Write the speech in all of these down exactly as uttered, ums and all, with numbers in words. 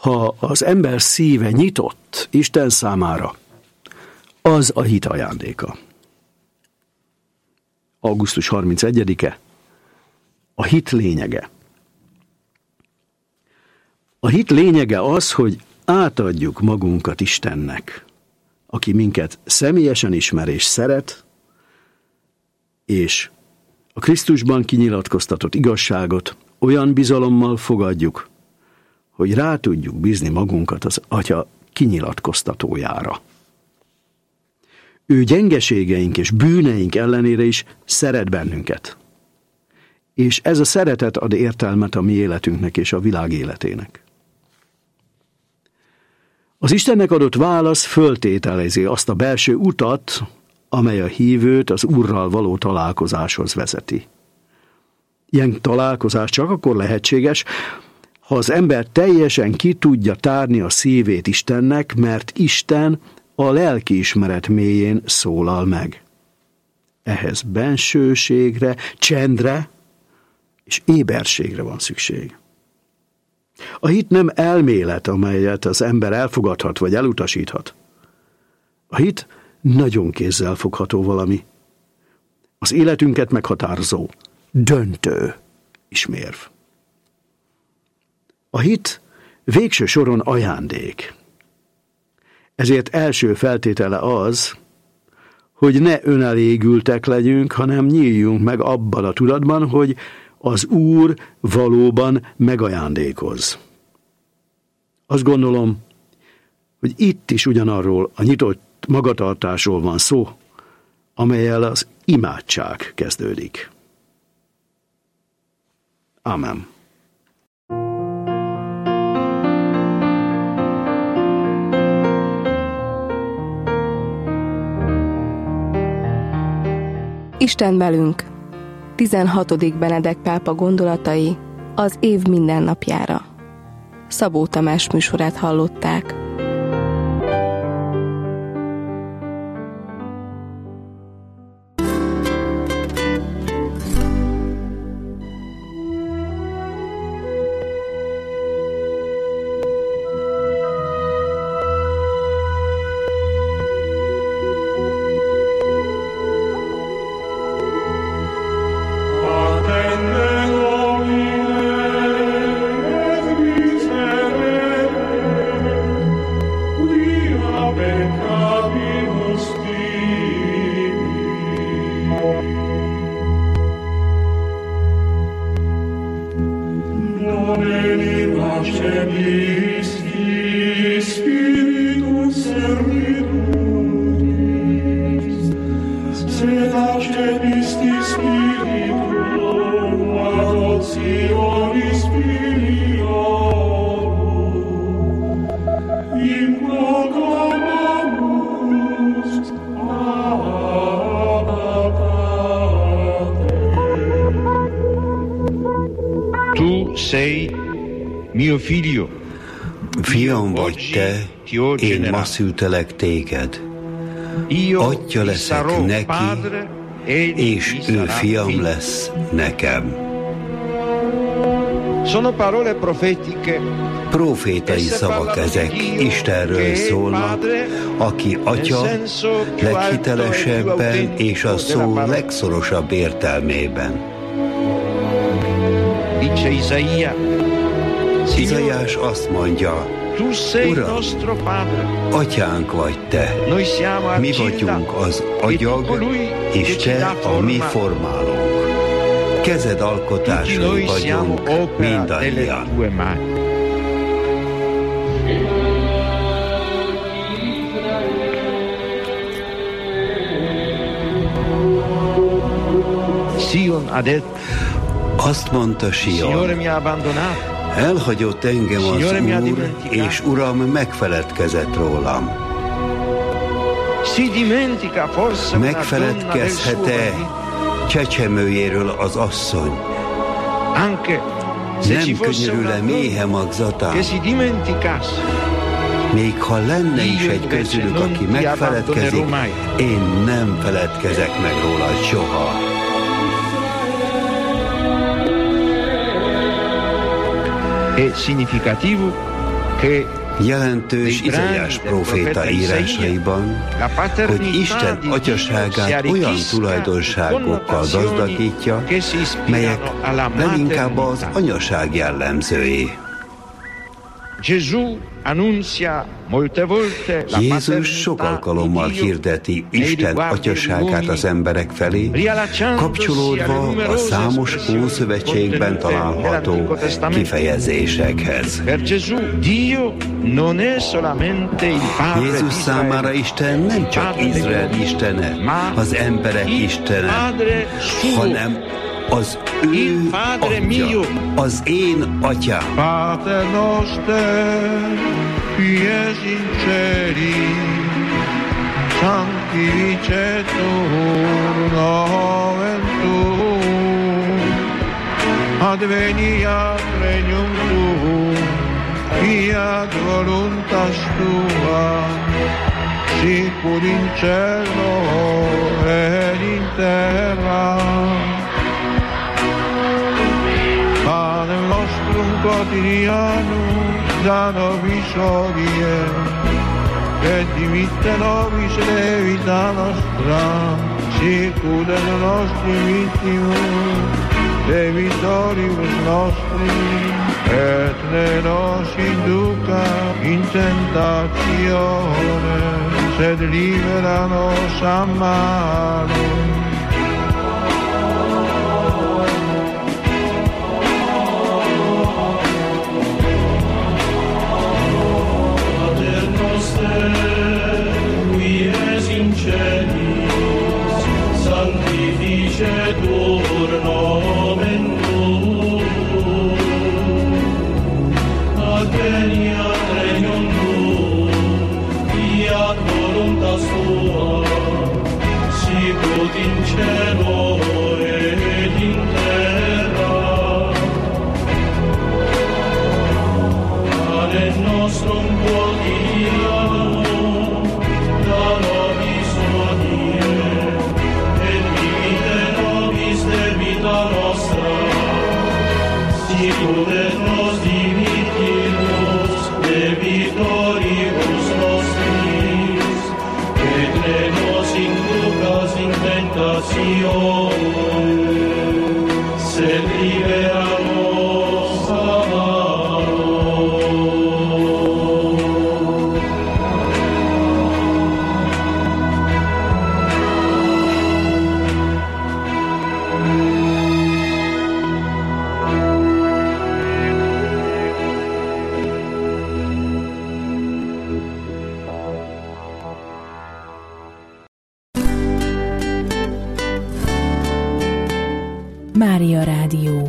Ha az ember szíve nyitott Isten számára, az a hit ajándéka. augusztus harmincegyedike. A hit lényege. A hit lényege az, hogy átadjuk magunkat Istennek, aki minket személyesen ismer és szeret, és a Krisztusban kinyilatkoztatott igazságot olyan bizalommal fogadjuk, hogy rá tudjuk bízni magunkat az Atya kinyilatkoztatójára. Ő gyengeségeink és bűneink ellenére is szeret bennünket. És ez a szeretet ad értelmet a mi életünknek és a világ életének. Az Istennek adott válasz föltételezi azt a belső utat, amely a hívőt az Úrral való találkozáshoz vezeti. Ilyen találkozás csak akkor lehetséges, ha az ember teljesen ki tudja tárni a szívét Istennek, mert Isten a lelkiismeret mélyén szólal meg. Ehhez bensőségre, csendre és éberségre van szükség. A hit nem elmélet, amelyet az ember elfogadhat vagy elutasíthat. A hit nagyon kézzelfogható valami. Az életünket meghatározó, döntő ismérv. A hit végső soron ajándék. Ezért első feltétele az, hogy ne önelégültek legyünk, hanem nyíljunk meg abban a tudatban, hogy az Úr valóban megajándékoz. Azt gondolom, hogy itt is ugyanarról a nyitott magatartásról van szó, amellyel az imádság kezdődik. Amen. Isten velünk. tizenhatodik Benedek pápa gondolatai az év mindennapjára. Szabó Tamás műsorát hallották. Fiam vagy te, én ma szültelek téged. Atya leszek neki, és ő fiam lesz nekem. Profétai szavak ezek, Istenről szólnak, aki Atya leghitelesebben és a szó legszorosabb értelmében. Izaiás azt mondja, Uram, Atyánk vagy te, mi vagyunk az agyag, és te a mi formálónk. Kezed alkotásai vagyunk mindannyian. Azt mondta Sion, elhagyott engem az Úr, és Uram megfeledkezett rólam. Megfeledkezhet-e csecsemőjéről az asszony? Nem könyörül-e méhe magzatán? Még ha lenne is egy közülük, aki megfeledkezik, én nem feledkezek meg róla soha. Jelentős Izaiás próféta írásaiban, hogy Isten atyaságát olyan tulajdonságokkal gazdagítja, melyek leginkább az anyaság jellemzői. Jézus sok alkalommal hirdeti Isten atyaságát az emberek felé, kapcsolódva a számos Ószövetségben található kifejezésekhez. Jézus számára Isten nem csak Izrael istene, az emberek istene, hanem az ő atya, az én atyám. Pater noster, qui es in celi, sanctificetur nomen tuum, adveniat regnum tuum, fiat voluntas tua, sicur in cielo et in terra. Panem nostrum quotidianum da nobis hodie, et dimitte nobis debita nostra, sicur et nostri vittimus debitoribus nostri, et ne nos induca in tentatione, sed libera nos a malo. Sanctificetur nomen tuum, adveniat regnum tuum, fiat voluntas tua, sicut in cielo et in terra. Panem nostrum quotidianum da nobis hodie, debita nostra, sicur et nos dimittimus debitoribus nostris, et ne nos inducas in tentatione, sed libera nos a malo. Mária Rádió.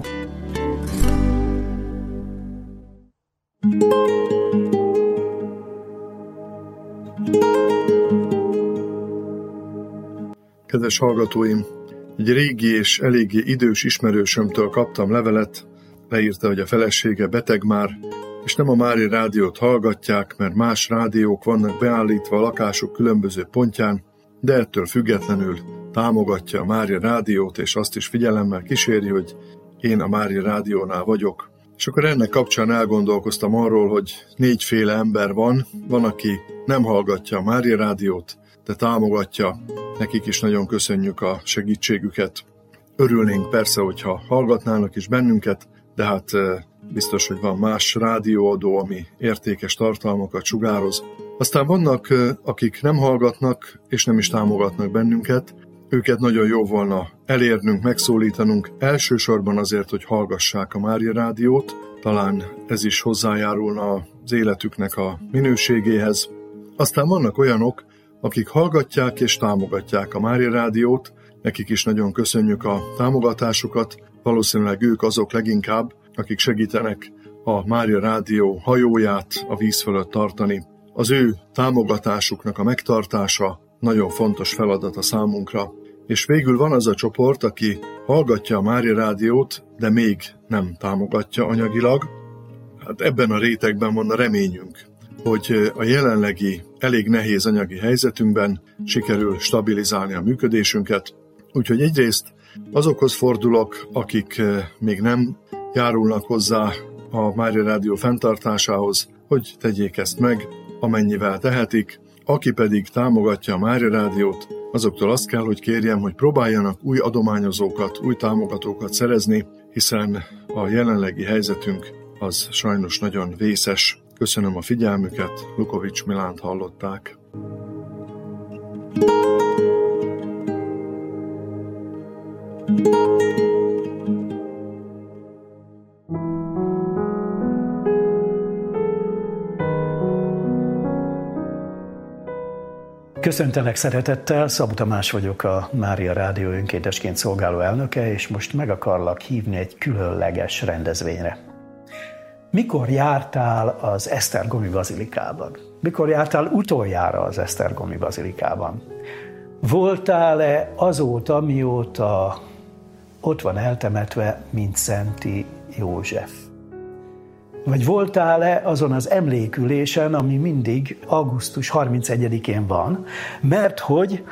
Kedves hallgatóim! Egy régi és eléggé idős ismerősömtől kaptam levelet, leírta, hogy a felesége beteg már, és nem a Mária Rádiót hallgatják, mert más rádiók vannak beállítva a lakások különböző pontján, de ettől függetlenül támogatja a Mária Rádiót, és azt is figyelemmel kíséri, hogy én a Mária Rádiónál vagyok. És akkor ennek kapcsán elgondolkoztam arról, hogy négyféle ember van, van, aki nem hallgatja a Mária Rádiót, de támogatja, nekik is nagyon köszönjük a segítségüket. Örülnénk persze, hogyha hallgatnának is bennünket, de hát biztos, hogy van más rádióadó, ami értékes tartalmakat sugároz. Aztán vannak, akik nem hallgatnak, és nem is támogatnak bennünket, őket nagyon jó volna elérnünk, megszólítanunk, elsősorban azért, hogy hallgassák a Mária Rádiót, talán ez is hozzájárulna az életüknek a minőségéhez. Aztán vannak olyanok, akik hallgatják és támogatják a Mária Rádiót, nekik is nagyon köszönjük a támogatásukat, valószínűleg ők azok leginkább, akik segítenek a Mária Rádió hajóját a víz fölött tartani. Az ő támogatásuknak a megtartása nagyon fontos feladat a számunkra. És végül van az a csoport, aki hallgatja a Mária Rádiót, de még nem támogatja anyagilag. Hát ebben a rétegben van a reményünk, hogy a jelenlegi elég nehéz anyagi helyzetünkben sikerül stabilizálni a működésünket. Úgyhogy egyrészt azokhoz fordulok, akik még nem járulnak hozzá a Mária Rádió fenntartásához, hogy tegyék ezt meg, amennyivel tehetik. Aki pedig támogatja a Mária Rádiót, azoktól azt kell, hogy kérjem, hogy próbáljanak új adományozókat, új támogatókat szerezni, hiszen a jelenlegi helyzetünk az sajnos nagyon vészes. Köszönöm a figyelmüket, Lukovics Milánt hallották. Köszöntelek szeretettel, Szabó Tamás vagyok, a Mária Rádió önkéntesként szolgáló elnöke, és most meg akarlak hívni egy különleges rendezvényre. Mikor jártál az Esztergomi bazilikában? Mikor jártál utoljára az Esztergomi bazilikában? Voltál-e azóta, mióta ott van eltemetve Mindszenty József? Vagy voltál-e azon az emlékülésen, ami mindig augusztus harmincegyedikén van, mert hogy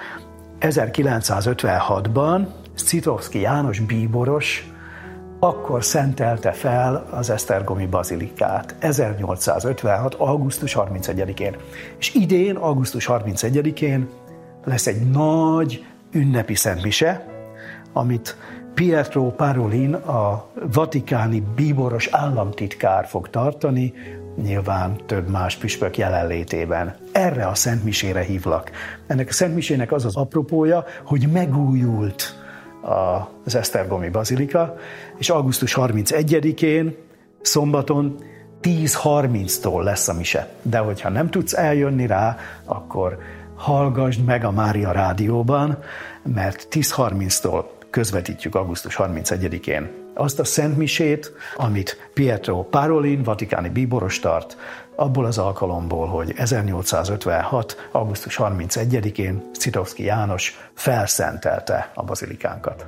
ezerkilencszázötvenhatban Szitowski János bíboros akkor szentelte fel az esztergomi bazilikát, ezernyolcszázötvenhat. augusztus harmincegyedikén. És idén, augusztus harmincegyedikén lesz egy nagy ünnepi szentmise, amit Pietro Parolin, a vatikáni bíboros államtitkár fog tartani, nyilván több más püspök jelenlétében. Erre a szentmisére hívlak. Ennek a szentmisének az az apropója, hogy megújult az esztergomi bazilika, és augusztus harmincegyedikén, szombaton tíz harminctól lesz a mise. De hogyha nem tudsz eljönni rá, akkor hallgassd meg a Mária Rádióban, mert tíz harminctól közvetítjük augusztus harmincegyedikén azt a szentmisét, amit Pietro Parolin, vatikáni bíboros tart, abból az alkalomból, hogy ezernyolcszázötvenhat. augusztus harmincegyedikén Szitowski János felszentelte a bazilikánkat.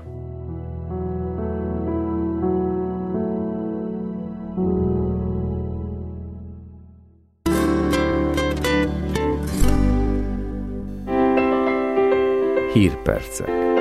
Hírpercek.